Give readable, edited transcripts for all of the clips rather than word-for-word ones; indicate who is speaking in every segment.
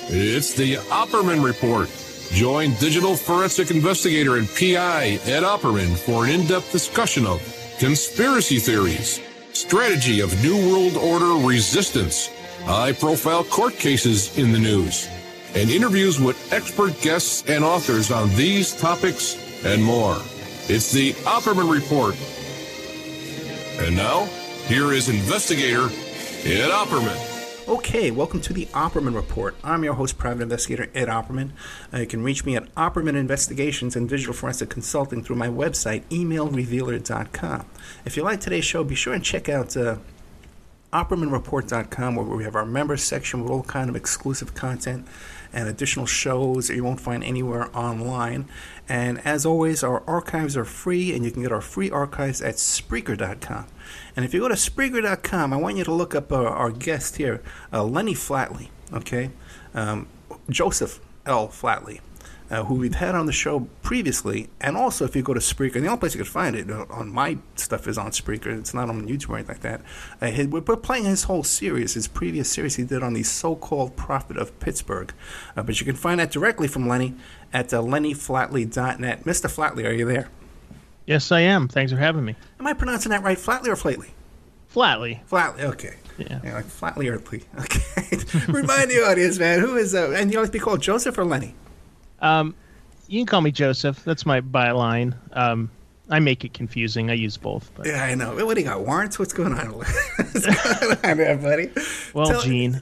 Speaker 1: It's the Opperman Report. Join digital forensic investigator and PI Ed Opperman for an in-depth discussion of conspiracy theories, strategy of New World Order resistance, high-profile court cases in the news, and interviews with expert guests and authors on these topics and more. It's the Opperman Report. And now, here is investigator Ed Opperman.
Speaker 2: Okay, welcome to the Opperman Report. I'm your host, Private Investigator Ed Opperman. You can reach me at Opperman Investigations and Digital Forensic Consulting through my website, emailrevealer.com. If you like today's show, be sure and check out OppermanReport.com, where we have our members section with all kind of exclusive content and additional shows that you won't find anywhere online. And as always, our archives are free, and you can get our free archives at Spreaker.com. And if you go to Spreaker.com, I want you to look up our guest here, Lenny Flatley, okay? Joseph L. Flatley, who we've had on the show previously. And also, if you go to Spreaker, the only place you can find it on my stuff is on Spreaker. It's not on YouTube or anything like that. We're playing his whole series, his previous series he did on the so-called Prophet of Pittsburgh. But you can find that directly from Lenny at lennyflatley.net. Mr. Flatley, are you there?
Speaker 3: Yes, I am. Thanks for having me.
Speaker 2: Am I pronouncing that right, Flatley or Flatley?
Speaker 3: Flatley.
Speaker 2: Flatley, okay.
Speaker 3: Yeah,
Speaker 2: like Flatley Earthly. Okay. Remind the audience, man, who is, and you like to be called Joseph or Lenny?
Speaker 3: You can call me Joseph. That's my byline. I make it confusing. I use both. But.
Speaker 2: Yeah, I know. What do you got, warrants? What's going on? What's going on there, buddy?
Speaker 3: Well, Gene.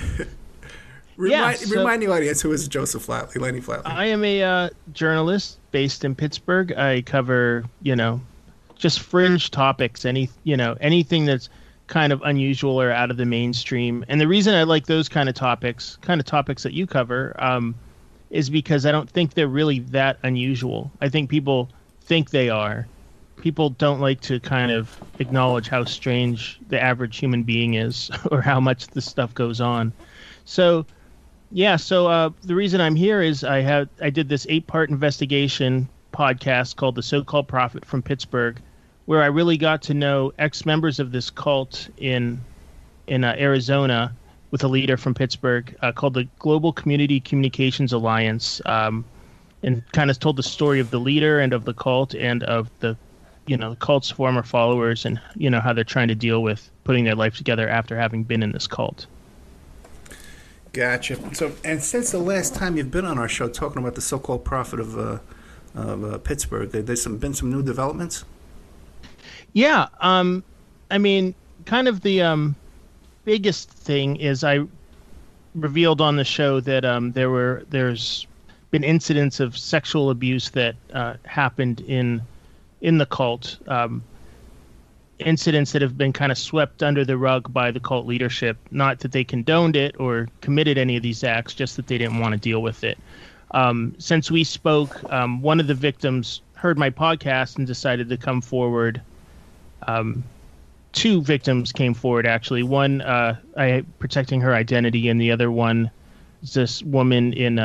Speaker 2: Remind the audience who is Joseph Flatley, Lenny Flatley.
Speaker 3: I am a journalist based in Pittsburgh. I cover, just fringe topics, anything that's kind of unusual or out of the mainstream. And the reason I like those kind of topics that you cover, is because I don't think they're really that unusual. I think people think they are. People don't like to kind of acknowledge how strange the average human being is or how much this stuff goes on. So the reason I'm here is I did this 8-part investigation podcast called The So-Called Prophet from Pittsburgh, where I really got to know ex-members of this cult in Arizona with a leader from Pittsburgh called the Global Community Communications Alliance, and kind of told the story of the leader and of the cult and of the cult's former followers and how they're trying to deal with putting their life together after having been in this cult.
Speaker 2: Gotcha. So, and since the last time you've been on our show talking about the so-called Prophet of Pittsburgh, there's been some new developments? Yeah.
Speaker 3: Kind of the biggest thing is I revealed on the show that there's been incidents of sexual abuse that happened in the cult. Incidents that have been kind of swept under the rug by the cult leadership. Not that they condoned it or committed any of these acts, just that they didn't want to deal with it. Since we spoke, one of the victims heard my podcast and decided to come forward. 2 victims came forward, actually. One, I protecting her identity, and the other one is this woman in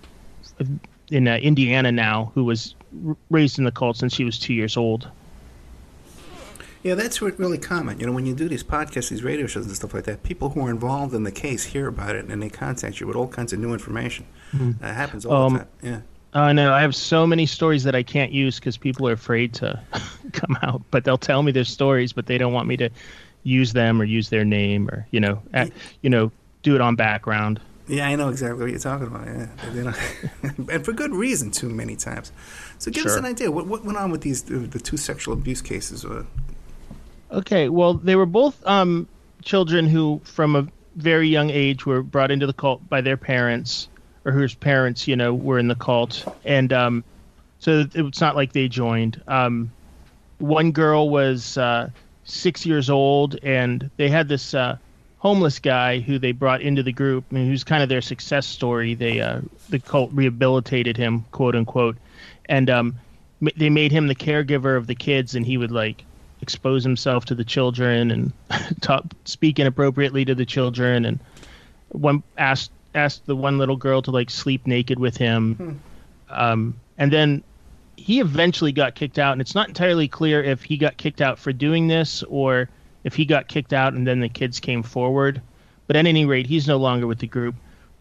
Speaker 3: Indiana now who was raised in the cult since she was 2 years old.
Speaker 2: Yeah, that's really common. When you do these podcasts, these radio shows and stuff like that, people who are involved in the case hear about it and they contact you with all kinds of new information. Mm-hmm. That happens all the time. Yeah.
Speaker 3: No, I have so many stories that I can't use because people are afraid to come out. But they'll tell me their stories, but they don't want me to use them or use their name or do it on background.
Speaker 2: Yeah, I know exactly what you're talking about. Yeah, and for good reason, too many times. So give us an idea. What went on with the 2 sexual abuse cases?
Speaker 3: Okay, well, they were both children who, from a very young age, were brought into the cult by their parents, or whose parents, were in the cult. And so it's not like they joined. One girl was 6 years old, and they had this homeless guy who they brought into the group, and who's kind of their success story. The cult rehabilitated him, quote unquote, and they made him the caregiver of the kids, and he would expose himself to the children and speak inappropriately to the children, and one asked the one little girl to sleep naked with him. And then he eventually got kicked out, and it's not entirely clear if he got kicked out for doing this or if he got kicked out and then the kids came forward. But at any rate, he's no longer with the group.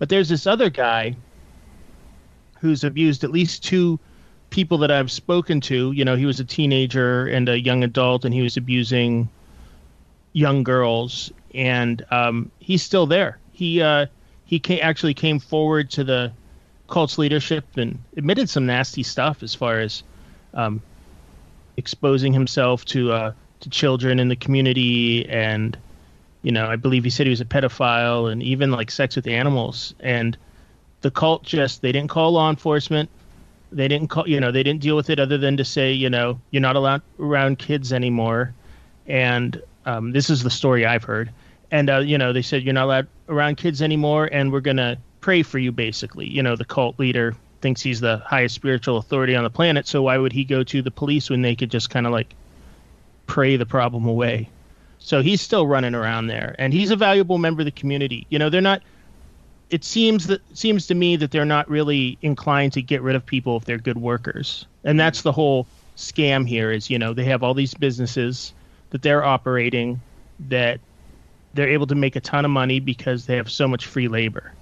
Speaker 3: But there's this other guy who's abused at least two people that I've spoken to. You know, he was a teenager and a young adult, and he was abusing young girls, and he's still there. He actually came forward to the cult's leadership and admitted some nasty stuff as far as exposing himself to children in the community, and I believe he said he was a pedophile and even like sex with animals. And the cult they didn't call law enforcement. They didn't they didn't deal with it other than to say, you're not allowed around kids anymore. And this is the story I've heard. And, they said, you're not allowed around kids anymore, and we're going to pray for you, basically. The cult leader thinks he's the highest spiritual authority on the planet, so why would he go to the police when they could just kind of like pray the problem away? So he's still running around there, and he's a valuable member of the community. They're not. It seems to me that they're not really inclined to get rid of people if they're good workers, and that's the whole scam here. Is they have all these businesses that they're operating that they're able to make a ton of money because they have so much free labor.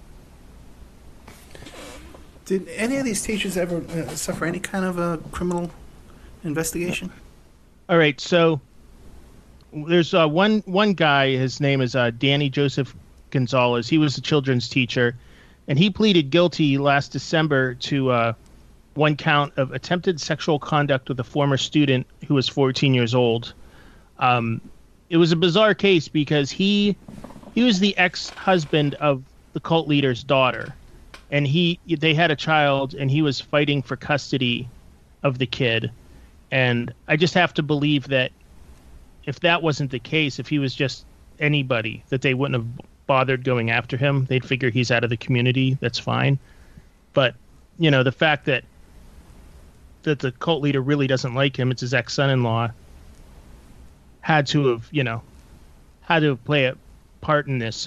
Speaker 2: Did any of these teachers ever suffer any kind of a criminal investigation?
Speaker 3: All right, so there's one guy. His name is Danny Joseph Gonzalez. He was a children's teacher, and he pleaded guilty last December to one count of attempted sexual conduct with a former student who was 14 years old. It was a bizarre case because he was the ex-husband of the cult leader's daughter, and they had a child, and he was fighting for custody of the kid. And I just have to believe that if that wasn't the case, if he was just anybody, that they wouldn't have bothered going after him. They'd figure he's out of the community. That's fine. But, the fact that the cult leader really doesn't like him, it's his ex-son-in-law, had to have play a part in this. So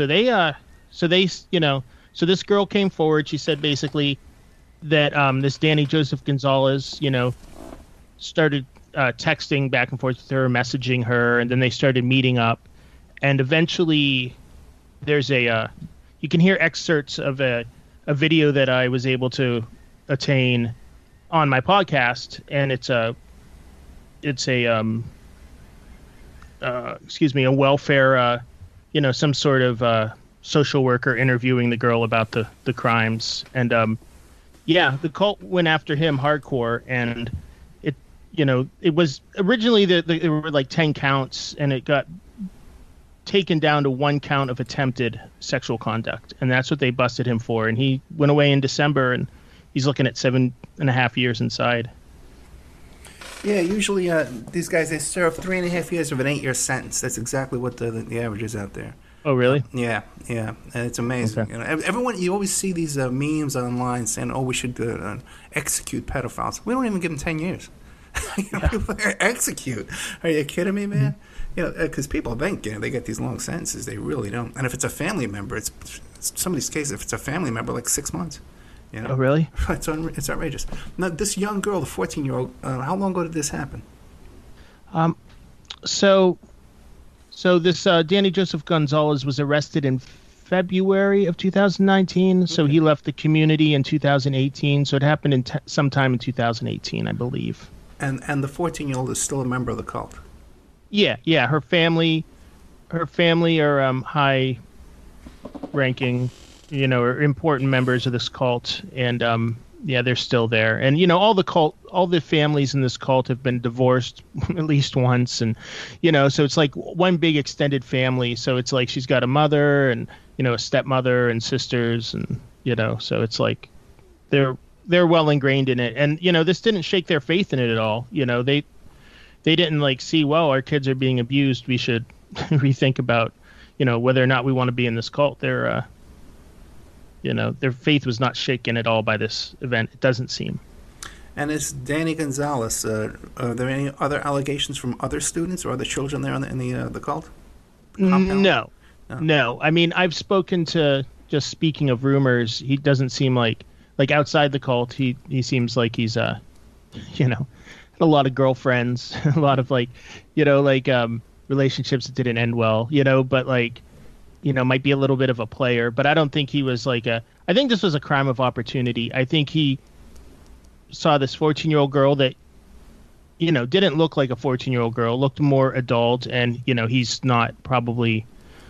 Speaker 3: this girl came forward. She said basically that this Danny Joseph Gonzalez, started texting back and forth with her, messaging her, and then they started meeting up. And eventually there's you can hear excerpts of a video that I was able to attain on my podcast, and it's a welfare, some sort of social worker interviewing the girl about the crimes. And the cult went after him hardcore, and it was originally there were like 10 counts, and it got taken down to one count of attempted sexual conduct, and that's what they busted him for. And he went away in December, and he's looking at 7.5 years inside.
Speaker 2: Yeah, usually these guys, they serve 3.5 years of an 8-year sentence. That's exactly what the average is out there.
Speaker 3: Oh, really?
Speaker 2: Yeah, and it's amazing.
Speaker 3: Okay.
Speaker 2: Everyone, you always see these memes online saying, "Oh, we should execute pedophiles." We don't even give them 10 years. People execute. Are you kidding me, man? Because people think they get these long sentences. They really don't. And if it's a family member, it's some of these cases. If it's a family member, like 6 months.
Speaker 3: Oh, really?
Speaker 2: It's outrageous. Now, this young girl, the 14-year-old, how long ago did this happen?
Speaker 3: So this Danny Joseph Gonzalez was arrested in February of 2019. Okay. So he left the community in 2018. So it happened in sometime in 2018, I believe.
Speaker 2: And the 14-year-old is still a member of the cult.
Speaker 3: Yeah. Her family are high-ranking, are important members of this cult, and they're still there. And all the families in this cult have been divorced at least once, and so it's like one big extended family. So it's like she's got a mother and a stepmother and sisters, and so it's like they're well ingrained in it. And this didn't shake their faith in it at all. They didn't like see, well, our kids are being abused, we should rethink about whether or not we want to be in this cult. Their faith was not shaken at all by this event, it doesn't seem.
Speaker 2: And is Danny Gonzalez, are there any other allegations from other students or other children there in the cult?
Speaker 3: No. I mean, I've spoken to, just speaking of rumors, he doesn't seem like outside the cult, he seems like he's a lot of girlfriends, a lot of relationships that didn't end well, but might be a little bit of a player, but I don't think he was like I think this was a crime of opportunity. I think he saw this 14-year-old girl that, didn't look like a 14-year-old girl, looked more adult, and, he's not probably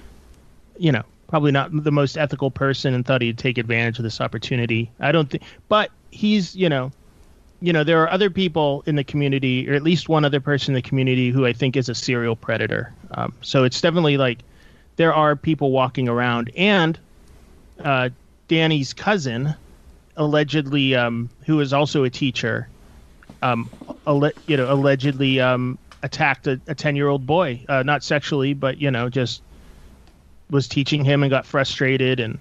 Speaker 3: not the most ethical person, and thought he'd take advantage of this opportunity. I don't think, but he's, there are other people in the community, or at least one other person in the community who I think is a serial predator. So it's definitely like there are people walking around, and Danny's cousin, allegedly, who is also a teacher, allegedly attacked a 10-year-old boy, not sexually, but just was teaching him and got frustrated and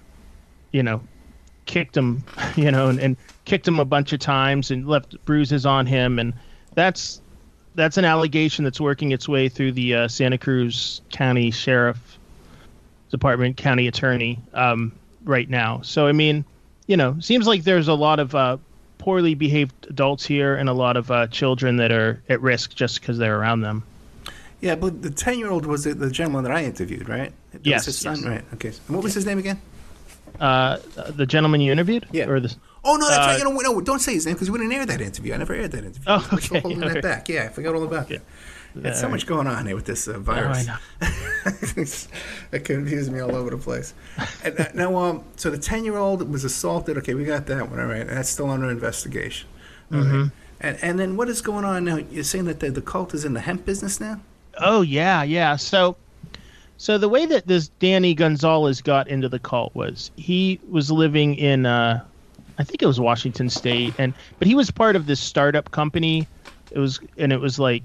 Speaker 3: kicked him, and kicked him a bunch of times and left bruises on him, and that's an allegation that's working its way through the Santa Cruz County Sheriff Department, county attorney right now. So I mean, seems like there's a lot of poorly behaved adults here and a lot of children that are at risk just because they're around them.
Speaker 2: Yeah, but the 10-year-old was the gentleman that I interviewed, right? That
Speaker 3: yes.
Speaker 2: was his son, right? Okay. And what was his name again?
Speaker 3: The gentleman you interviewed?
Speaker 2: Yeah.
Speaker 3: Or the,
Speaker 2: oh, no, that's right. No, don't say his name because we didn't air that interview. I never aired that interview.
Speaker 3: Oh,
Speaker 2: We're still holding that back. Yeah, I forgot all about that. There's so much going on here with this virus.
Speaker 3: Oh, I know.
Speaker 2: It confused me all over the place. And, now, so the 10-year-old was assaulted. Okay, we got that one. All right. That's still under investigation. All right. And then what is going on now? You're saying that the cult is in the hemp business now?
Speaker 3: Oh, yeah. So the way that this Danny Gonzalez got into the cult was he was living in, I think it was Washington State, but he was part of this startup company. It was like,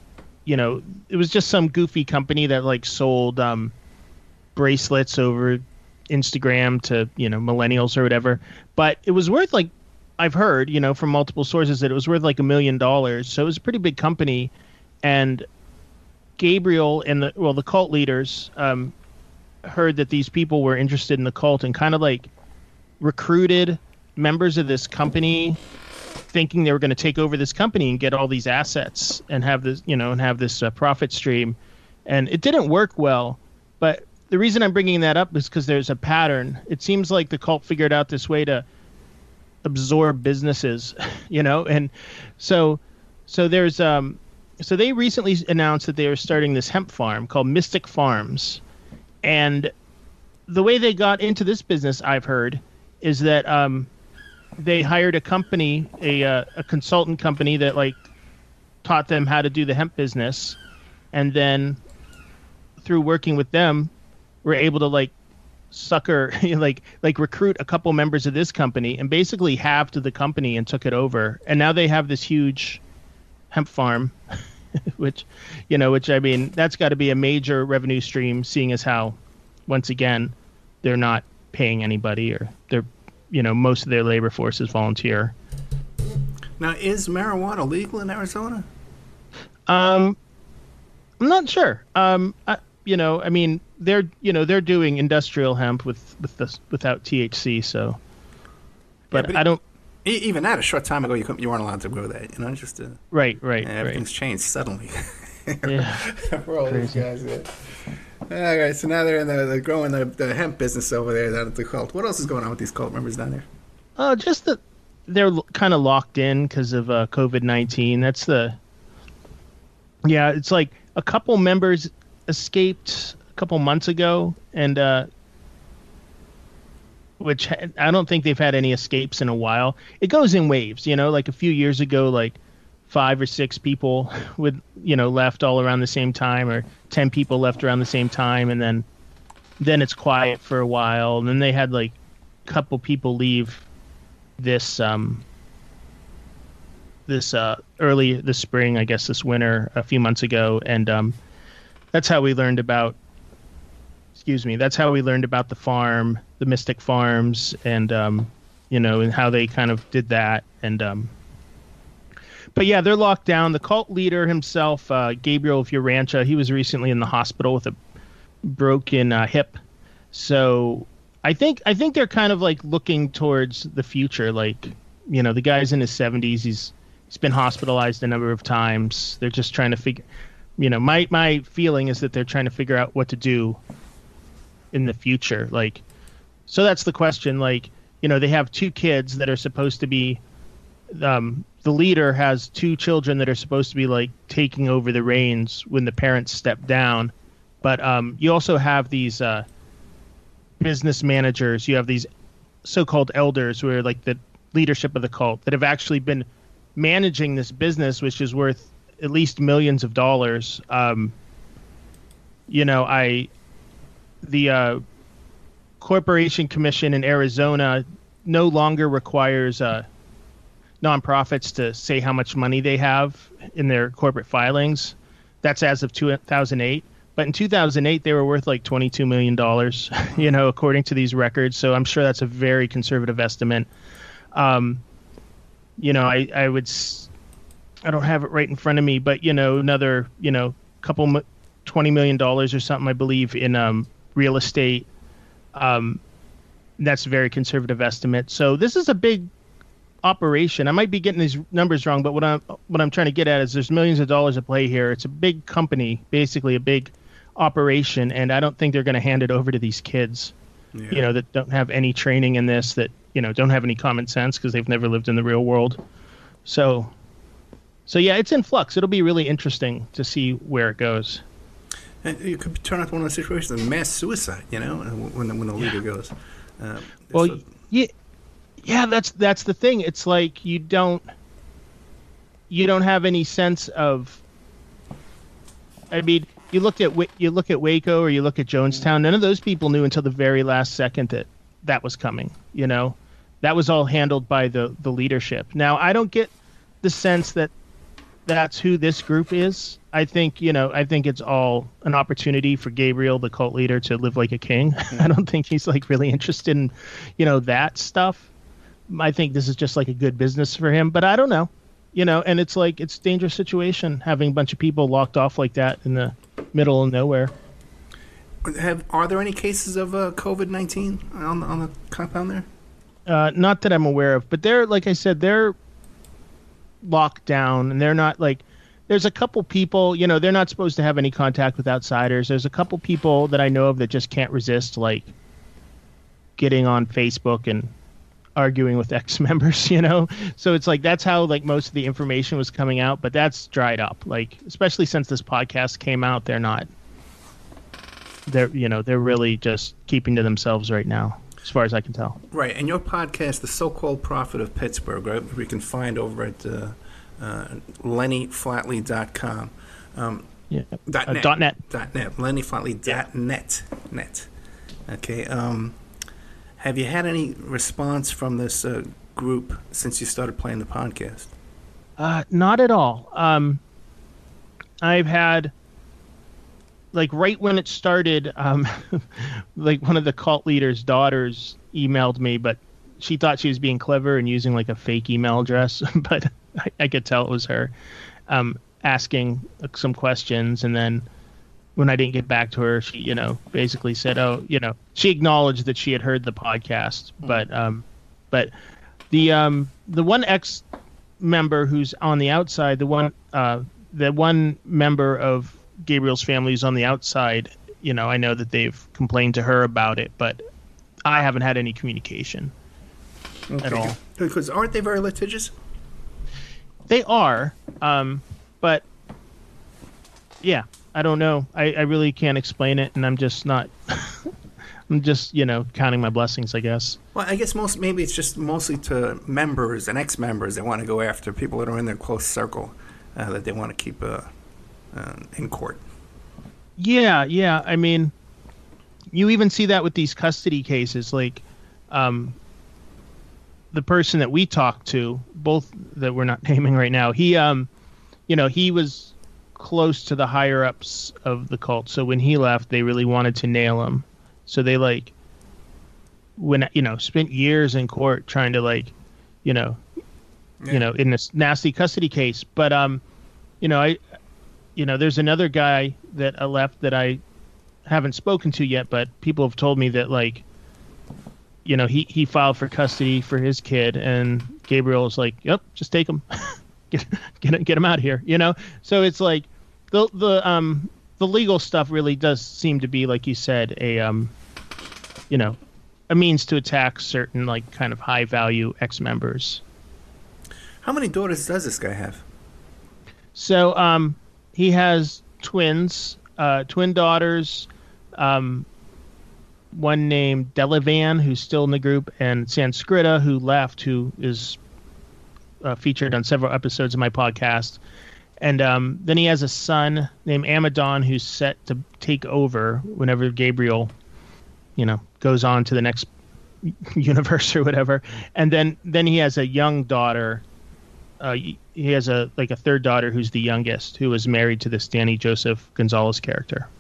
Speaker 3: it was just some goofy company that like sold bracelets over Instagram to, millennials or whatever. But it was worth, like, I've heard, from multiple sources that it was worth like $1 million. So it was a pretty big company. And Gabriel and the cult leaders heard that these people were interested in the cult and kind of like recruited members of this company, thinking they were going to take over this company and get all these assets and have this profit stream. And it didn't work well. But the reason I'm bringing that up is because there's a pattern. It seems like the cult figured out this way to absorb businesses, and so there's so they recently announced that they were starting this hemp farm called Mystic Farms. And the way they got into this business, I've heard, is that they hired a company, a consultant company that like taught them how to do the hemp business. And then through working with them, were able to like sucker, like recruit a couple members of this company and basically halved the company and took it over. And now they have this huge hemp farm, which I mean, that's got to be a major revenue stream, seeing as how, once again, they're not paying anybody, or they're, most of their labor force is volunteer.
Speaker 2: Now, is marijuana legal in Arizona?
Speaker 3: I'm not sure. I mean, they're doing industrial hemp without THC, so. But I don't.
Speaker 2: Even that, a short time ago, you weren't allowed to grow that. Just
Speaker 3: right.
Speaker 2: Everything's changed suddenly.
Speaker 3: Yeah,
Speaker 2: for all these guys. Yeah. All right, so now they're in the growing the hemp business over there down at the cult. What else is going on with these cult members down there?
Speaker 3: Oh, just that they're kind of locked in because of COVID-19. It's like a couple members escaped a couple months ago, and which I don't think they've had any escapes in a while. It goes in waves, like a few years ago, like 5 or 6 people left all around the same time, or 10 people left around the same time, and then it's quiet for a while, and then they had like a couple people leave this early this spring, I guess this winter, a few months ago, and that's how we learned about the farm, the Mystic Farms, and and how they kind of did that. And but yeah, they're locked down. The cult leader himself, Gabriel Fiorancha, he was recently in the hospital with a broken hip. So I think they're kind of like looking towards the future. Like, the guy's in his 70s. He's been hospitalized a number of times. They're just trying to figure. My feeling is that they're trying to figure out what to do in the future? Like, so that's the question. Like, you know, they have two kids that are supposed to be, the leader has two children that are supposed to be like taking over the reins when the parents step down. But you also have these business managers. You have these so-called elders who are like the leadership of the cult that have actually been managing this business, which is worth at least millions of dollars. You know, the Corporation Commission in Arizona no longer requires nonprofits to say how much money they have in their corporate filings. That's as of 2008. But in 2008, they were worth like $22 million, you know, according to these records. So I'm sure that's a very conservative estimate. You know, I don't have it right in front of me, but, you know, another, you know, $20 million or something, I believe, in real estate. That's a very conservative estimate. So this is a big operation. I might be getting these numbers wrong, but what I'm trying to get at is there's millions of dollars at play here. It's a big company, basically a big operation, and I don't think they're going to hand it over to these kids, you know, that don't have any training in this, that, you know, don't have any common sense because they've never lived in the real world. So yeah, it's in flux. It'll be really interesting to see where it goes.
Speaker 2: And it could turn out one of those situations of mass suicide, you know, when the leader goes.
Speaker 3: Yeah, that's the thing. It's like you don't have any sense of. I mean, you look at Waco or you look at Jonestown. None of those people knew until the very last second that was coming. You know, that was all handled by the leadership. Now, I don't get the sense that that's who this group is. I think it's all an opportunity for Gabriel, the cult leader, to live like a king. I don't think he's like really interested in, you know, that stuff. I think this is just like a good business for him, but I don't know, you know, and it's like, it's a dangerous situation having a bunch of people locked off like that in the middle of nowhere.
Speaker 2: Are there any cases of COVID-19 on the compound there?
Speaker 3: Not that I'm aware of, but they're, like I said, they're locked down, and they're not like, there's a couple people, you know, they're not supposed to have any contact with outsiders. There's a couple people that I know of that just can't resist, like, getting on Facebook and arguing with ex-members, you know? So it's like, that's how, like, most of the information was coming out, but that's dried up. Like, especially since this podcast came out, they're really just keeping to themselves right now, as far as I can tell.
Speaker 2: Right, and your podcast, The So-Called Prophet of Pittsburgh, right, we can find over at LennyFlatley.com.
Speaker 3: .net.
Speaker 2: LennyFlatley.net. Net. Okay. Have you had any response from this group since you started playing the podcast?
Speaker 3: Not at all. I've had, like, right when it started, like, one of the cult leader's daughters emailed me, but she thought she was being clever and using, like, a fake email address, but I could tell it was her, asking some questions, and then when I didn't get back to her, she, you know, basically said, "Oh, you know," she acknowledged that she had heard the podcast, but the one ex-member who's on the outside, the one member of Gabriel's family who's on the outside, you know, I know that they've complained to her about it, but I haven't had any communication at all.
Speaker 2: Because aren't they very litigious?
Speaker 3: They are, but yeah, I don't know. I really can't explain it, and I'm just not. I'm just, you know, counting my blessings, I guess.
Speaker 2: Well, I guess maybe it's just mostly to members and ex-members that want to go after people that are in their close circle that they want to keep in court.
Speaker 3: Yeah. I mean, you even see that with these custody cases, like the person that we talked to, both that we're not naming right now, he, you know, he was close to the higher ups of the cult. So when he left, they really wanted to nail him. So they, like, when, you know, spent years in court trying to, like, you know, in this nasty custody case. But, you know, there's another guy that left that I haven't spoken to yet, but people have told me that, like, you know, he filed for custody for his kid, and Gabriel was like, "Yep, just take him, get him out of here," you know. So it's like the legal stuff really does seem to be, like you said, a means to attack certain like kind of high value ex-members.
Speaker 2: How many daughters does this guy have?
Speaker 3: So he has twin daughters, one named Delavan, who's still in the group, and Sanskrita, who left, who is featured on several episodes of my podcast. And then he has a son named Amadon, who's set to take over whenever Gabriel, goes on to the next universe or whatever. And then he has a young daughter. He has a third daughter who's the youngest, who was married to this Danny Joseph Gonzalez character.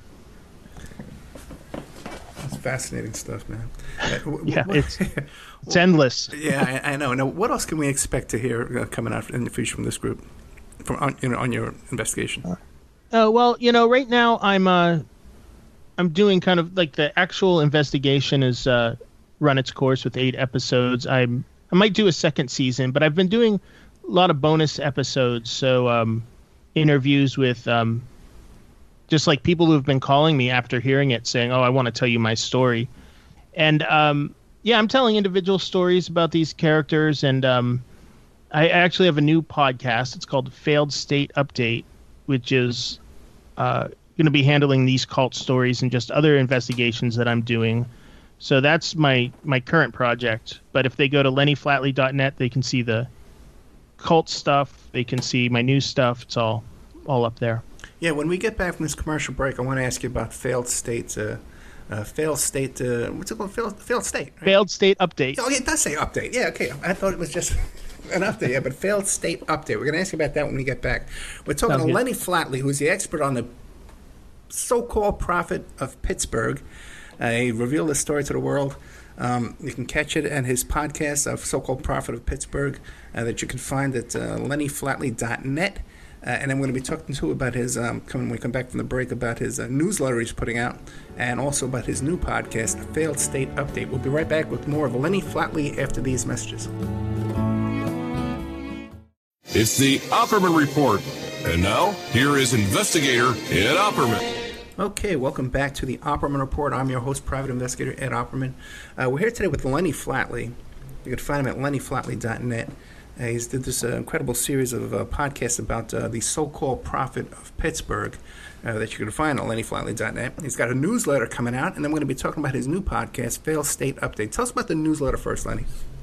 Speaker 2: That's fascinating stuff, man.
Speaker 3: Yeah, it's endless.
Speaker 2: Yeah, I know. Now, what else can we expect to hear coming out in the future from this group, on your investigation?
Speaker 3: Well, right now I'm doing kind of like the actual investigation is run its course with 8 episodes. I might do a second season, but I've been doing a lot of bonus episodes, so interviews with just like people who've been calling me after hearing it saying, oh, I want to tell you my story. And I'm telling individual stories about these characters, and I actually have a new podcast. It's called Failed State Update, which is going to be handling these cult stories and just other investigations that I'm doing. So that's my current project. But if they go to lennyflatley.net, they can see the cult stuff. They can see my new stuff. It's all up there.
Speaker 2: Yeah, when we get back from this commercial break, I want to ask you about Failed State. Failed State. What's it called? Failed State. Right?
Speaker 3: Failed State Update.
Speaker 2: Oh, yeah, it does say update. Yeah, okay. I thought it was just an update. Yeah, but Failed State Update. We're going to ask you about that when we get back. We're talking to Lenny Flatley, who's the expert on the so-called prophet of Pittsburgh. He revealed this story to the world. You can catch it at his podcast of So-Called Prophet of Pittsburgh that you can find at lennyflatley.net. And I'm going to be talking to him about his, when we come back from the break, about his newsletter he's putting out, and also about his new podcast, Failed State Update. We'll be right back with more of Lenny Flatley after these messages.
Speaker 1: It's the Opperman Report. And now, here is investigator Ed Opperman.
Speaker 2: Okay, welcome back to the Opperman Report. I'm your host, private investigator Ed Opperman. We're here today with Lenny Flatley. You can find him at lennyflatley.net. He's did this incredible series of podcasts about the so-called prophet of Pittsburgh that you can find on lennyflatley.net. He's got a newsletter coming out, and I'm going to be talking about his new podcast, Failed State Update. Tell us about the newsletter first, Lenny.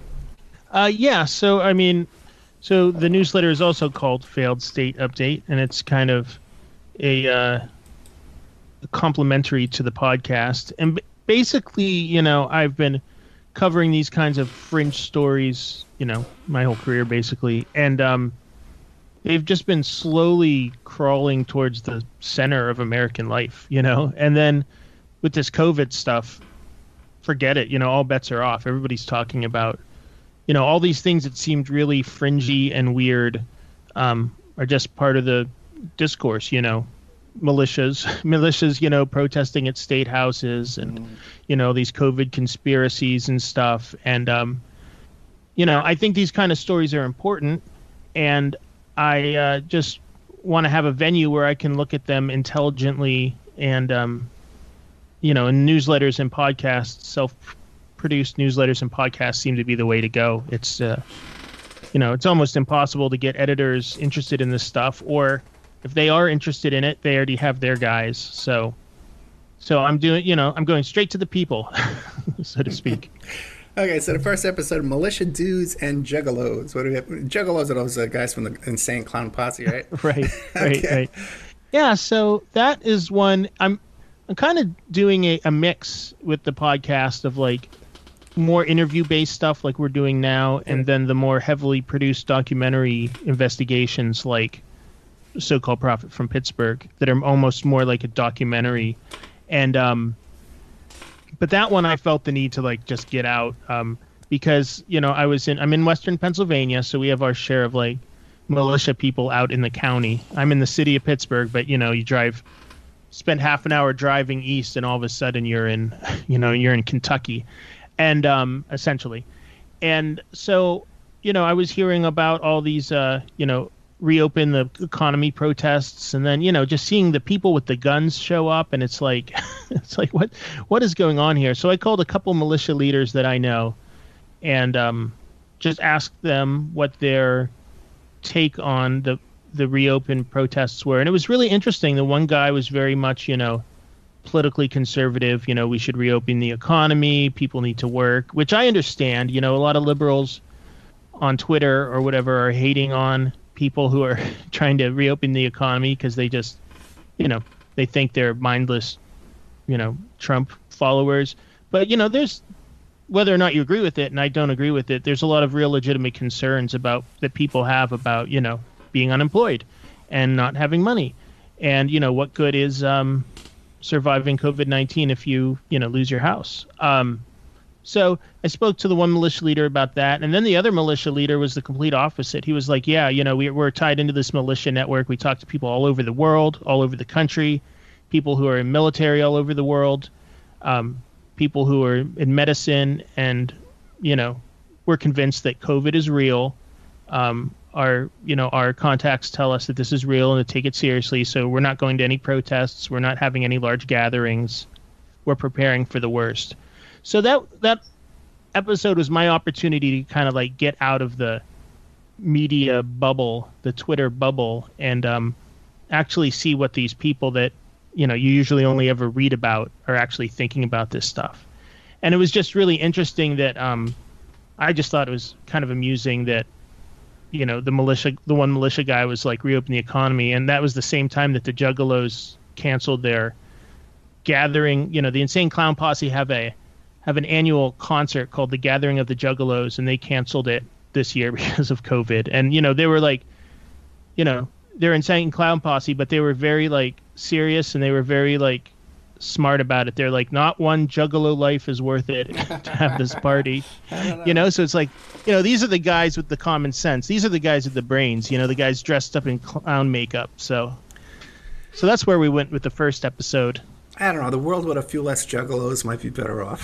Speaker 3: So the newsletter is also called Failed State Update, and it's kind of a complementary to the podcast. And basically, I've been covering these kinds of fringe stories, my whole career basically. And they've just been slowly crawling towards the center of American life, And then with this COVID stuff, forget it, all bets are off. Everybody's talking about, all these things that seemed really fringy and weird are just part of the discourse, militias, protesting at state houses and, these COVID conspiracies and stuff. And, I think these kind of stories are important, and I just want to have a venue where I can look at them intelligently and, in newsletters and podcasts, self-produced newsletters and podcasts seem to be the way to go. It's, it's almost impossible to get editors interested in this stuff, or if they are interested in it, they already have their guys. So I'm doing, I'm going straight to the people, so to speak.
Speaker 2: Okay, so the first episode, Militia Dudes and Juggalos. What do we have? Juggalos are those guys from the Insane Clown Posse, right?
Speaker 3: Right. Yeah, so that is one. I'm kind of doing a mix with the podcast of like more interview-based stuff like we're doing now, and then the more heavily produced documentary investigations like So-Called Prophet from Pittsburgh that are almost more like a documentary. And but that one I felt the need to like just get out because I'm in Western Pennsylvania, so we have our share of like militia people out in the county. I'm in the city of Pittsburgh, but you spend half an hour driving east, and all of a sudden you're in Kentucky, and essentially. And so I was hearing about all these reopen the economy protests, and then just seeing the people with the guns show up, and it's like what is going on here? So I called a couple militia leaders that I know, and just asked them what their take on the reopen protests were, and it was really interesting. The one guy was very much politically conservative. We should reopen the economy, people need to work, which I understand. A lot of liberals on Twitter or whatever are hating on people who are trying to reopen the economy because they just, they think they're mindless, Trump followers. But, there's, whether or not you agree with it, and I don't agree with it, there's a lot of real legitimate concerns that people have about, being unemployed and not having money. And, what good is surviving COVID-19 if you, lose your house? So I spoke to the one militia leader about that. And then the other militia leader was the complete opposite. He was like, yeah, we're tied into this militia network. We talk to people all over the world, all over the country, people who are in military all over the world, people who are in medicine. And, we're convinced that COVID is real. Our contacts tell us that this is real and to take it seriously. So we're not going to any protests. We're not having any large gatherings. We're preparing for the worst. So that episode was my opportunity to kind of like get out of the media bubble, the Twitter bubble, and actually see what these people that you usually only ever read about are actually thinking about this stuff. And it was just really interesting that I just thought it was kind of amusing that the one militia guy was like reopen the economy, and that was the same time that the Juggalos canceled their gathering. The Insane Clown Posse have an annual concert called the Gathering of the Juggalos, and they canceled it this year because of COVID. And they were like, they're Insane Clown Posse, but they were very like serious, and they were very like smart about it. They're like, not one Juggalo life is worth it to have this party. So it's like, these are the guys with the common sense. These are the guys with the brains. The guys dressed up in clown makeup. So that's where we went with the first episode.
Speaker 2: I don't know. The world with a few less juggalos might be better off.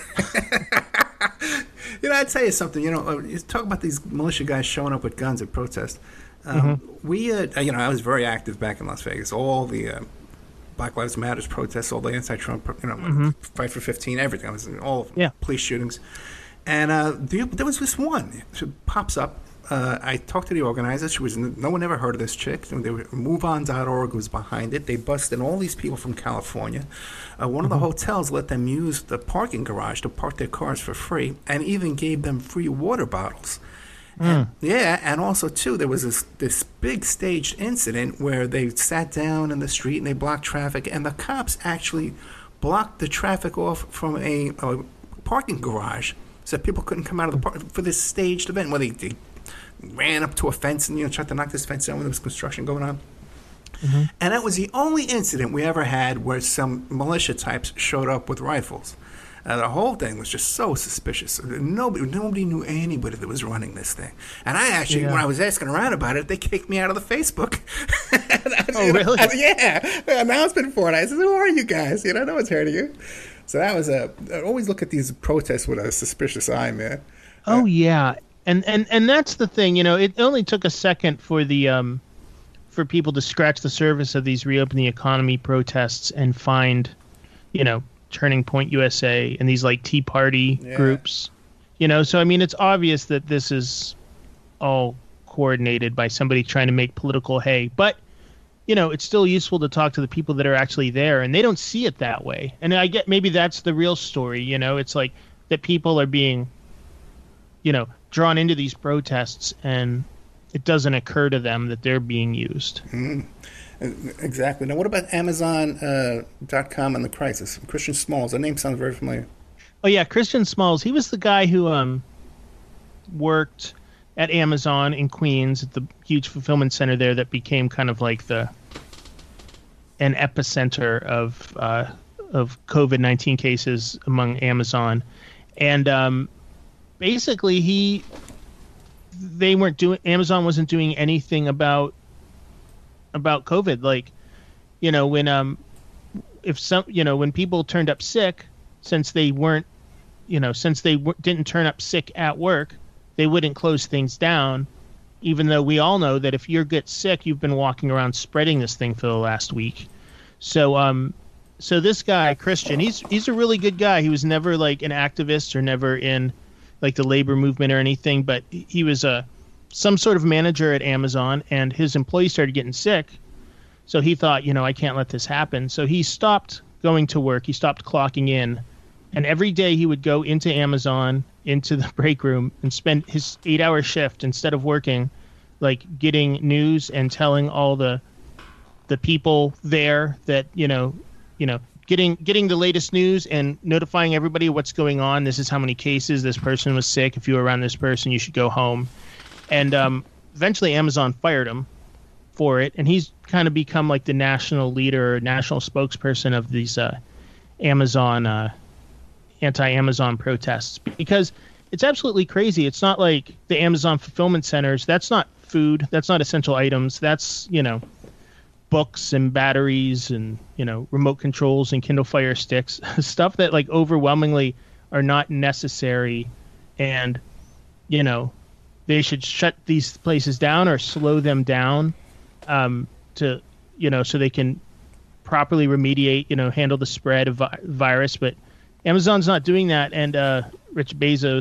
Speaker 2: I'd tell you something. You talk about these militia guys showing up with guns at protest. We, I was very active back in Las Vegas. All the Black Lives Matter protests, all the anti-Trump, Fight for 15, everything. I was in all police shootings. And there was this one. It pops up. I talked to the organizers. No one ever heard of this chick. MoveOn.org was behind it. They busted all these people from California. One of the hotels let them use the parking garage to park their cars for free, and even gave them free water bottles. And also, too, there was this big staged incident where they sat down in the street and they blocked traffic, and the cops actually blocked the traffic off from a parking garage so that people couldn't come out of the park for this staged event where they ran up to a fence and tried to knock this fence down when there was construction going on. And that was the only incident we ever had where some militia types showed up with rifles. The whole thing was just so suspicious. Nobody knew anybody that was running this thing. And I actually, when I was asking around about it, they kicked me out of the Facebook.
Speaker 3: Oh, really?
Speaker 2: Yeah. Announcement for it. I said, who are you guys? No one's heard of you. So that was I always look at these protests with a suspicious eye, man.
Speaker 3: Oh, yeah. And that's the thing, it only took a second for the for people to scratch the surface of these reopen the economy protests and find, Turning Point USA and these like Tea Party groups, So I mean, it's obvious that this is all coordinated by somebody trying to make political hay. But it's still useful to talk to the people that are actually there, and they don't see it that way. And I get maybe that's the real story. It's like that people are being, drawn into these protests, and it doesn't occur to them that they're being used.
Speaker 2: Exactly. Now, what about Amazon.com and the crisis? Christian Smalls. That name sounds very familiar.
Speaker 3: Oh, yeah. Christian Smalls. He was the guy who worked at Amazon in Queens at the huge fulfillment center there that became kind of like an epicenter of COVID-19 cases among Amazon. And basically, Amazon wasn't doing anything about COVID. Like, when people turned up sick, since they didn't turn up sick at work, they wouldn't close things down. even though we all know that if you get sick, you've been walking around spreading this thing for the last week. So so this guy, Christian, he's a really good guy. He was never like an activist or never in like the labor movement or anything, but he was some sort of manager at Amazon, and his employees started getting sick. So he thought, I can't let this happen. So he stopped going to work. He stopped clocking in. And every day he would go into Amazon, into the break room, and spend his 8-hour shift instead of working, like getting news and telling all the people there that, getting the latest news and notifying everybody what's going on. This is how many cases. This person was sick. If you were around this person, you should go home. And eventually Amazon fired him for it. And he's kind of become like the national leader, national spokesperson of these Amazon anti-Amazon protests, because it's absolutely crazy. It's not like the Amazon fulfillment centers. That's not food. That's not essential items. That's, books and batteries and, remote controls and Kindle Fire sticks, stuff that like overwhelmingly are not necessary. And, they should shut these places down or slow them down to, so they can properly remediate, handle the spread of virus. But Amazon's not doing that, and Jeff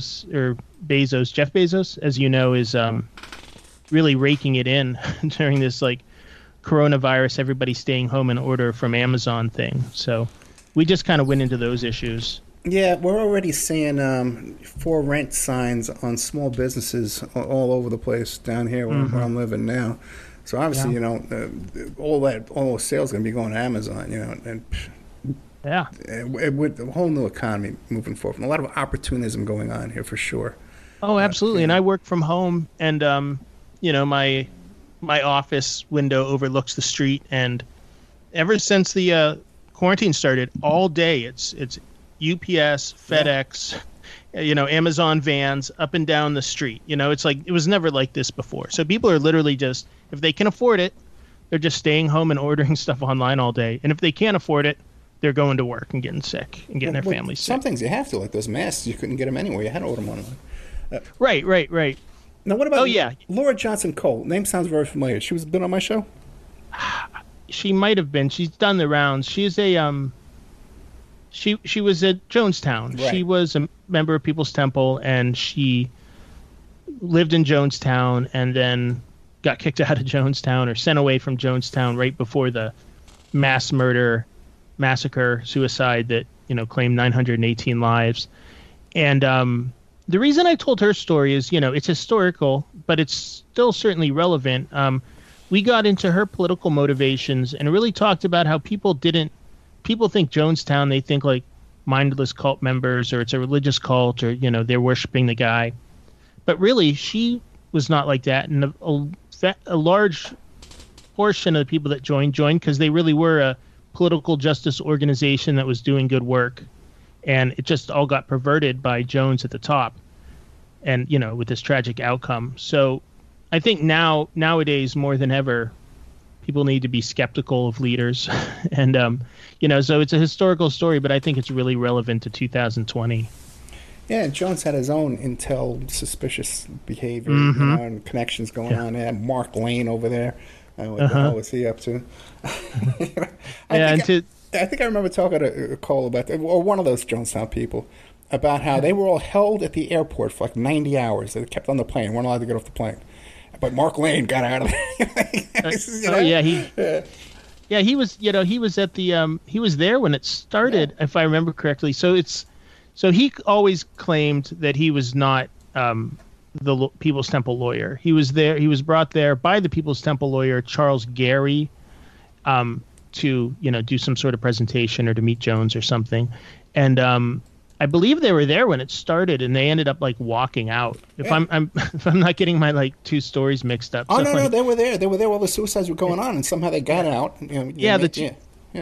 Speaker 3: Bezos, as you know, is really raking it in during this like coronavirus, everybody staying home in order from Amazon thing. So we just kind of went into those issues.
Speaker 2: Yeah, we're already seeing for rent signs on small businesses all over the place down here where I'm living now. So obviously, all those sales going to be going to Amazon, and.
Speaker 3: Yeah,
Speaker 2: with a whole new economy moving forward, and a lot of opportunism going on here for sure.
Speaker 3: Oh, absolutely. And I work from home, and my office window overlooks the street. And ever since the quarantine started, all day it's UPS, FedEx, Amazon vans up and down the street. It's like it was never like this before. So people are literally just, if they can afford it, they're just staying home and ordering stuff online all day. And if they can't afford it, they're going to work and getting sick and getting their families sick.
Speaker 2: Some things you have to, like those masks, you couldn't get them anywhere. You had to order them online.
Speaker 3: Right.
Speaker 2: Now, what about Laura Johnson Cole? Name sounds very familiar. She was been on my show?
Speaker 3: She might have been. She's done the rounds. She's a she was at Jonestown. Right. She was a member of People's Temple, and she lived in Jonestown and then got kicked out of Jonestown or sent away from Jonestown right before the mass massacre, suicide that, claimed 918 lives. And the reason I told her story is, it's historical, but it's still certainly relevant. We got into her political motivations and really talked about how people think Jonestown, they think like mindless cult members, or it's a religious cult, or, they're worshiping the guy. But really, she was not like that. And a large portion of the people that joined because they really were a political justice organization that was doing good work. And it just all got perverted by Jones at the top, and with this tragic outcome. So I think nowadays more than ever, people need to be skeptical of leaders. And so it's a historical story, but I think it's really relevant to 2020.
Speaker 2: Yeah, Jones had his own intel suspicious behavior and connections going on there. Mark Lane over there. What the hell was he up to? I think I remember talking to Cole about that, or one of those Jonestown people, about how they were all held at the airport for like 90 hours. They kept on the plane, weren't allowed to get off the plane. But Mark Lane got out of there.
Speaker 3: He was, he was at the, he was there when it started, if I remember correctly. So he always claimed that he was not the People's Temple lawyer. He was there. He was brought there by the People's Temple lawyer, Charles Gary, to, do some sort of presentation or to meet Jones or something. And I believe they were there when it started, and they ended up like walking out. If I'm not getting my like two stories mixed up.
Speaker 2: Oh, no, they were there. They were there while the suicides were going on, and somehow they got out.
Speaker 3: The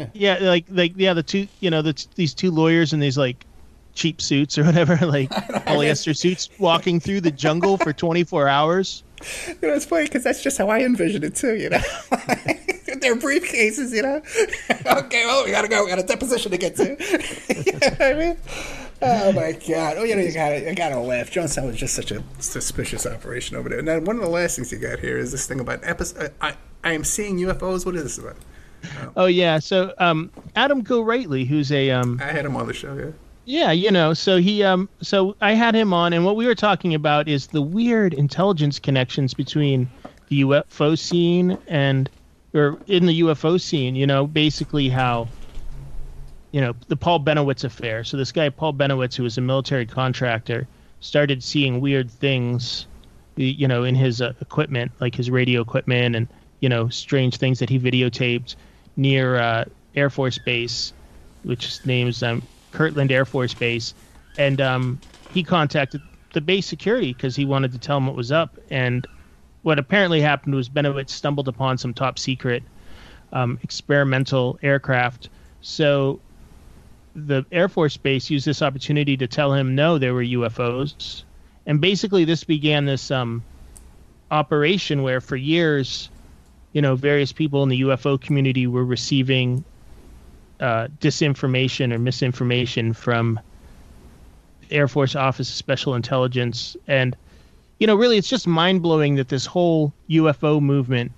Speaker 3: two, these two lawyers in these like cheap suits or whatever, like polyester suits, walking through the jungle for 24 hours.
Speaker 2: It's funny because that's just how I envisioned it too. Their briefcases. Okay, well, we gotta go. We got a deposition to get to. You know what I mean? Oh my God! Oh, I gotta laugh. Jonestown was just such a suspicious operation over there. Now, one of the last things you got here is this thing about I am seeing UFOs. What is this about?
Speaker 3: Oh yeah, so Adam Gorightly, who's a
Speaker 2: I had him on the show. Yeah.
Speaker 3: yeah, so so I had him on, and what we were talking about is the weird intelligence connections between the UFO scene or in the UFO scene. Basically how the Paul Benowitz affair. So this guy Paul Benowitz, who was a military contractor, started seeing weird things, in his equipment, like his radio equipment, and strange things that he videotaped near Air Force Base, which is named Kirtland Air Force Base, and he contacted the base security because he wanted to tell him what was up. And what apparently happened was Benowitz stumbled upon some top secret experimental aircraft. So the Air Force Base used this opportunity to tell him no, there were UFOs, and basically this began this operation where for years, various people in the UFO community were receiving disinformation or misinformation from Air Force Office of Special Intelligence. And, really it's just mind-blowing that this whole UFO movement,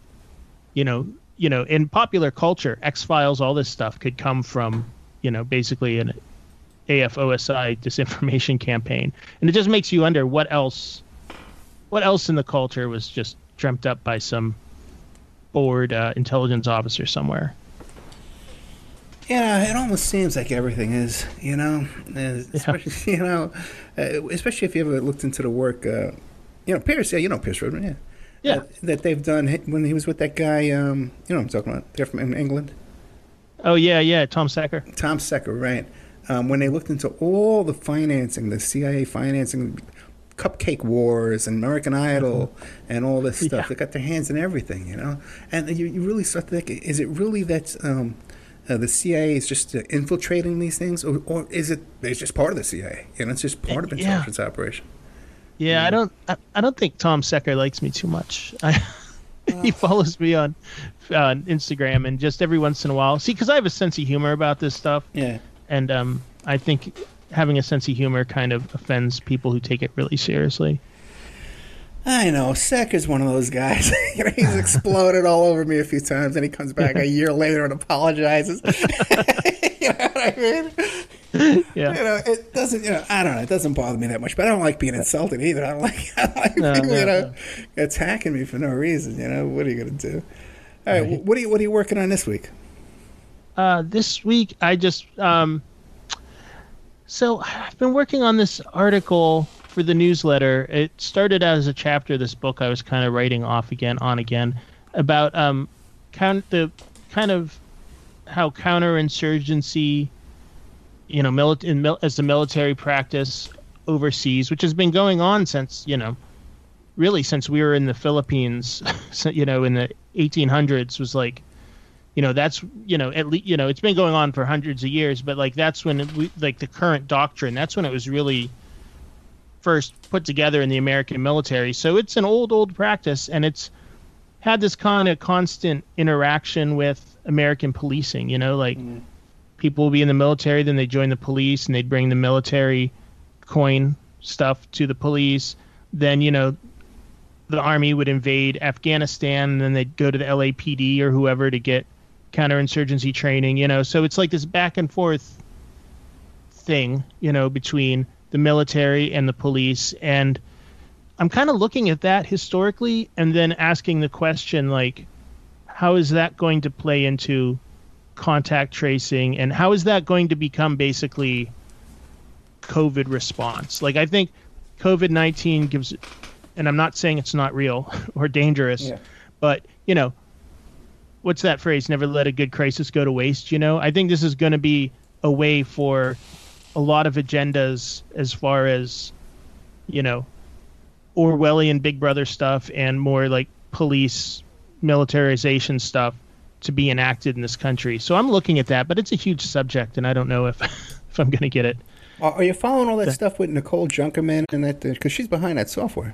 Speaker 3: in popular culture, X-Files, all this stuff could come from, basically an AFOSI disinformation campaign. And it just makes you wonder what else in the culture was just dreamt up by some bored intelligence officer somewhere.
Speaker 2: Yeah, it almost seems like everything is, especially, especially if you ever looked into the work, Pierce, Pierce Rodman, yeah.
Speaker 3: Yeah.
Speaker 2: That they've done when he was with that guy, what I'm talking about, they're from England.
Speaker 3: Oh, yeah, Tom Secker.
Speaker 2: Tom Secker, right. When they looked into all the financing, the CIA financing, Cupcake Wars and American Idol and all this stuff. They got their hands in everything, And you really start to think, is it really that the CIA is just infiltrating these things? Or is it's just part of the CIA? It's just part of intelligence operation.
Speaker 3: Yeah, I don't think Tom Secker likes me too much. He follows me on Instagram, and just every once in a while, because I have a sense of humor about this stuff.
Speaker 2: Yeah.
Speaker 3: And I think having a sense of humor kind of offends people who take it really seriously.
Speaker 2: I know. Secker's one of those guys. He's exploded all over me a few times, and he comes back a year later and apologizes. You know what I mean?
Speaker 3: Yeah.
Speaker 2: It doesn't, I don't know. It doesn't bother me that much, but I don't like being insulted either. I don't like people, attacking me for no reason. What are you going to do? All right. What are you working on this week?
Speaker 3: This week, I just... So I've been working on this article for the newsletter. It started out as a chapter of this book I was kind of writing on again, about how counterinsurgency, as a military practice overseas, which has been going on since, really since we were in the Philippines, in the 1800s, was like, that's, at least, it's been going on for hundreds of years, but that's when the current doctrine, that's when it was really first put together in the American military. So it's an old practice, and it's had this kind of constant interaction with American policing, people will be in the military, then they join the police, and they'd bring the military coin stuff to the police. Then, the army would invade Afghanistan, and then they'd go to the LAPD or whoever to get counterinsurgency training, so it's like this back and forth thing, between the military and the police. And I'm kind of looking at that historically and then asking the question, how is that going to play into contact tracing, and how is that going to become basically COVID response? I think COVID-19 gives, and I'm not saying it's not real or dangerous, but, what's that phrase? Never let a good crisis go to waste. I think this is going to be a way for a lot of agendas as far as, Orwellian Big Brother stuff and more like police militarization stuff to be enacted in this country. So I'm looking at that, but it's a huge subject, and I don't know if I'm going to get it.
Speaker 2: Are you following all that stuff with Nicole Junkerman and that? Because she's behind that software.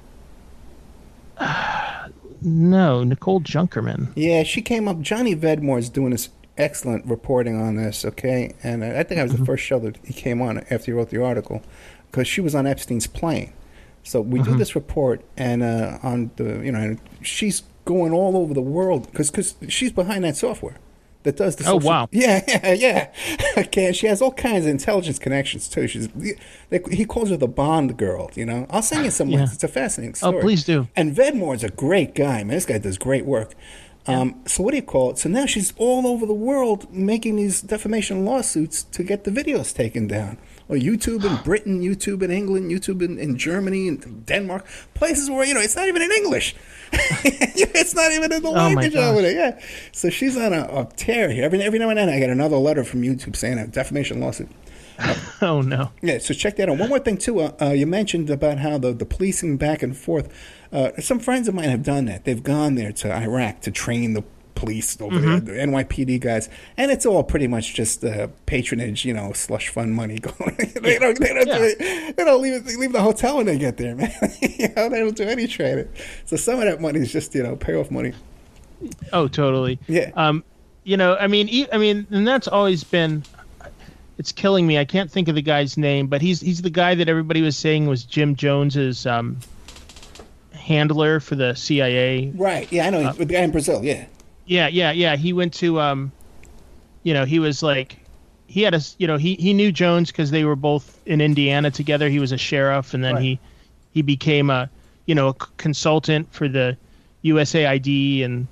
Speaker 3: No, Nicole Junkerman.
Speaker 2: Yeah, she came up. Johnny Vedmore's doing this excellent reporting on this, okay? And I think I was the first show that he came on after he wrote the article, because she was on Epstein's plane. So we do this report, and on the, and she's going all over the world because she's behind that software that does the social.
Speaker 3: Oh, wow.
Speaker 2: Yeah. Okay, and she has all kinds of intelligence connections too. He calls her the Bond girl. I'll send you some links. It's a fascinating story.
Speaker 3: Oh, please do.
Speaker 2: And Vedmore's a great guy, man. This guy does great work. So what do you call it? So now she's all over the world making these defamation lawsuits to get the videos taken down. Or YouTube in Britain, YouTube in England, YouTube in Germany, and Denmark, places where it's not even in English. It's not even in the language over there. Yeah. So she's on a tear here. Every now and then I get another letter from YouTube saying a defamation lawsuit.
Speaker 3: Oh no.
Speaker 2: Yeah. So check that out. One more thing too. You mentioned about how the policing back and forth. Some friends of mine have done that. They've gone there to Iraq to train the police over there, the NYPD guys, and it's all pretty much just patronage, slush fund money going. They don't leave the hotel when they get there, man. They don't do any training. So some of that money is just payoff money.
Speaker 3: Oh, totally.
Speaker 2: Yeah.
Speaker 3: I mean, and that's always been. It's killing me. I can't think of the guy's name, but he's the guy that everybody was saying was Jim Jones's handler for the CIA.
Speaker 2: Right. Yeah, I know. The guy in Brazil. Yeah.
Speaker 3: Yeah. He went to, he was like, he had he knew Jones because they were both in Indiana together. He was a sheriff, and then he became a consultant for the USAID and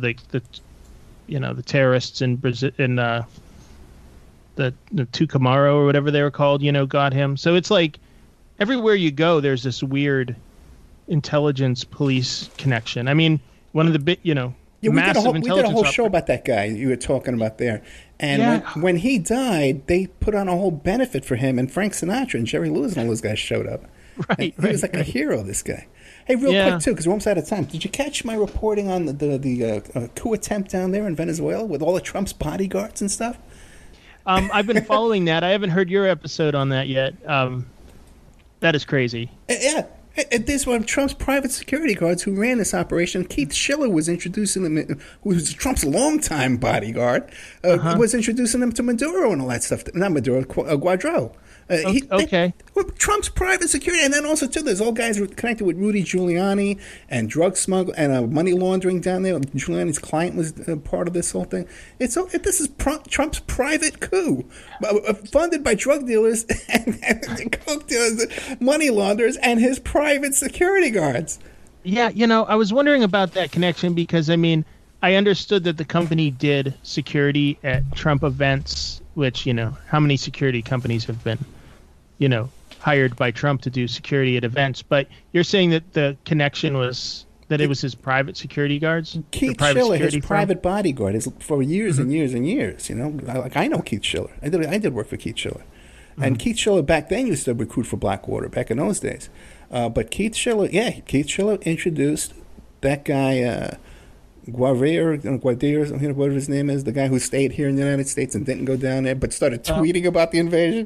Speaker 3: the terrorists in Brazil, in the Tucumaro or whatever they were called. Got him. So it's like everywhere you go, there's this weird intelligence police connection. I mean, one of the big, we did a whole show about that guy you were talking about there. And when he died, they put on a whole benefit for him, and Frank Sinatra and Jerry Lewis and all those guys showed up. He was like a hero, this guy. Hey, real quick, too, because we're almost out of time. Did you catch my reporting on the coup attempt down there in Venezuela with all of Trump's bodyguards and stuff? I've been following that. I haven't heard your episode on that yet. That is crazy.
Speaker 2: Yeah. This one of Trump's private security guards who ran this operation. Keith Schiller was introducing them, who was Trump's longtime bodyguard, was introducing them to Maduro and all that stuff. Not Maduro, Guaidó. Trump's private security, and then also too, there's all guys connected with Rudy Giuliani and drug smuggle and money laundering down there. Giuliani's client was part of this whole thing. This is Trump's private coup, funded by drug dealers and coke dealers, money launderers, and his private security guards.
Speaker 3: Yeah, I was wondering about that connection because I understood that the company did security at Trump events, which how many security companies have been hired by Trump to do security at events, but you're saying that the connection was that it was his private security guards?
Speaker 2: Keith Schiller, his private bodyguard, for years and years and years, like I know Keith Schiller. I did work for Keith Schiller. And Keith Schiller back then used to recruit for Blackwater back in those days. But Keith Schiller introduced that guy, Guadir, whatever his name is, the guy who stayed here in the United States and didn't go down there, but started tweeting about the invasion.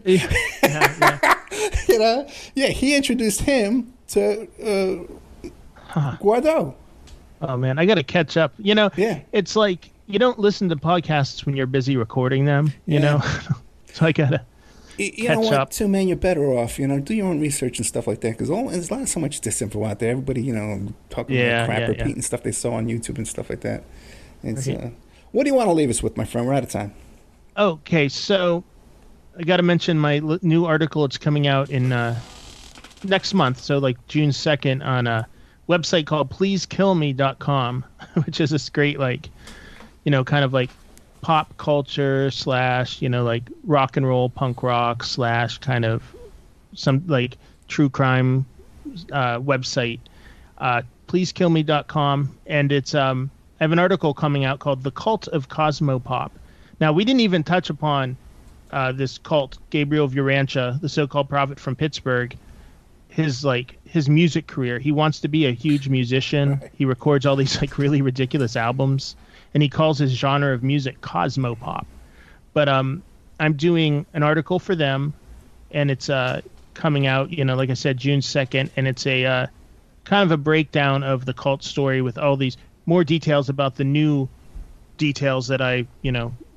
Speaker 2: He introduced him to Guaidó.
Speaker 3: Oh man, I got to catch up. It's like you don't listen to podcasts when you're busy recording them. So I gotta.
Speaker 2: You know what, too, man, you're better off, do your own research and stuff like that, because there's so much disinfo out there. Everybody, talking about crap, repeating stuff they saw on YouTube and stuff like that. What do you want to leave us with, my friend? We're out of time.
Speaker 3: Okay, so I got to mention my new article. It's coming out in next month, so like June 2nd, on a website called pleasekillme.com, which is this great, kind of like pop culture / like rock and roll, punk rock / kind of some like true crime website. Pleasekillme.com, and it's I have an article coming out called "The Cult of Cosmopop." Now, we didn't even touch upon this cult, Gabriel Virancha, the so-called prophet from Pittsburgh. His music career. He wants to be a huge musician. Right. He records all these really ridiculous albums. And he calls his genre of music cosmopop. But I'm doing an article for them, and it's coming out, like I said, June 2nd, and it's a kind of a breakdown of the cult story with all these more details about the new details that I,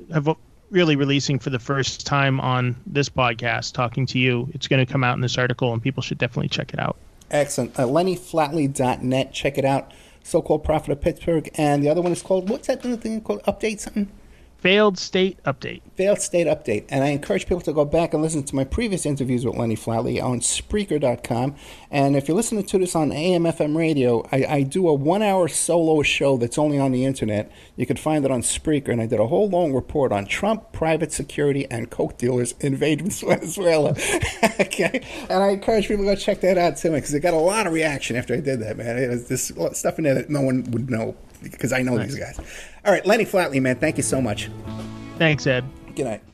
Speaker 3: have really releasing for the first time on this podcast, talking to you. It's going to come out in this article, and people should definitely check it out.
Speaker 2: Excellent. LennyFlatley.net. Check it out. So-Called Prophet of Pittsburgh. And the other one is called, what's that other thing called? Update something?
Speaker 3: Failed State Update.
Speaker 2: Failed State Update. And I encourage people to go back and listen to my previous interviews with Lenny Flatley on Spreaker.com. And if you're listening to this on AM/FM radio, I do a 1-hour solo show that's only on the internet. You can find it on Spreaker. And I did a whole long report on Trump, private security, and coke dealers invading Venezuela. Okay? And I encourage people to go check that out, too, because it got a lot of reaction after I did that, man. It was this stuff in there that no one would know, because I know these guys. All right, Lenny Flatley, man, thank you so much.
Speaker 3: Thanks, Ed.
Speaker 2: Good night.